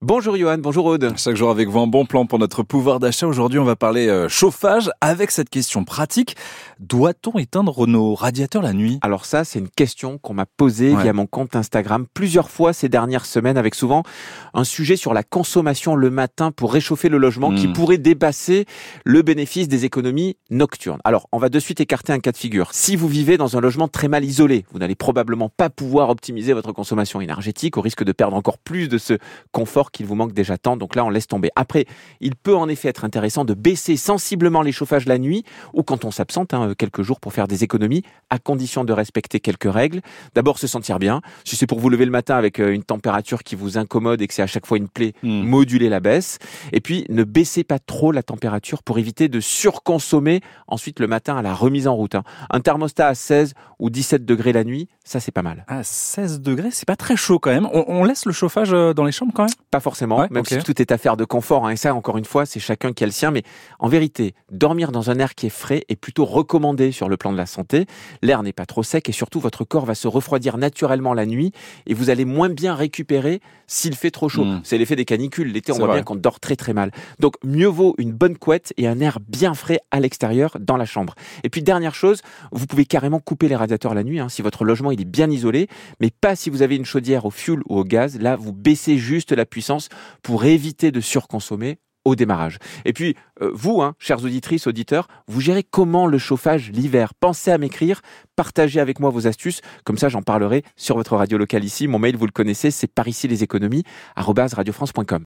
Bonjour Johan, bonjour Aude. Chaque jour avec vous, un bon plan pour notre pouvoir d'achat. Aujourd'hui, on va parler chauffage avec cette question pratique. Doit-on éteindre nos radiateurs la nuit ? Alors ça, c'est une question qu'on m'a posée via mon compte Instagram plusieurs fois ces dernières semaines, avec souvent un sujet sur la consommation le matin pour réchauffer le logement qui pourrait dépasser le bénéfice des économies nocturnes. Alors, on va de suite écarter un cas de figure. Si vous vivez dans un logement très mal isolé, vous n'allez probablement pas pouvoir optimiser votre consommation énergétique au risque de perdre encore plus de ce confort qu'il vous manque déjà tant. Donc là, on laisse tomber. Après, il peut en effet être intéressant de baisser sensiblement les chauffages la nuit ou quand on s'absente quelques jours pour faire des économies, à condition de respecter quelques règles. D'abord, se sentir bien. Si c'est pour vous lever le matin avec une température qui vous incommode et que c'est à chaque fois une plaie, moduler la baisse. Et puis, ne baissez pas trop la température pour éviter de surconsommer ensuite le matin à la remise en route. Un thermostat à 16 ou 17 degrés la nuit, ça c'est pas mal. À 16 degrés, c'est pas très chaud quand même. On laisse le chauffage dans les chambres quand même ? Pas forcément, même si tout est affaire de confort. Et ça, encore une fois, c'est chacun qui a le sien. Mais en vérité, dormir dans un air qui est frais est plutôt recommandé sur le plan de la santé. L'air n'est pas trop sec et surtout, votre corps va se refroidir naturellement la nuit et vous allez moins bien récupérer s'il fait trop chaud. C'est l'effet des canicules. L'été, on voit bien qu'on dort très très mal. Donc, mieux vaut une bonne couette et un air bien frais à l'extérieur dans la chambre. Et puis, dernière chose, vous pouvez carrément couper les radiateurs la nuit si votre logement il est bien isolé, mais pas si vous avez une chaudière au fioul ou au gaz. Là, vous baissez juste la puissance pour éviter de surconsommer au démarrage. Et puis, vous, chères auditrices, auditeurs, vous gérez comment le chauffage l'hiver ? Pensez à m'écrire, partagez avec moi vos astuces, comme ça j'en parlerai sur votre radio locale ici. Mon mail, vous le connaissez, c'est paricileséconomies@radiofrance.com.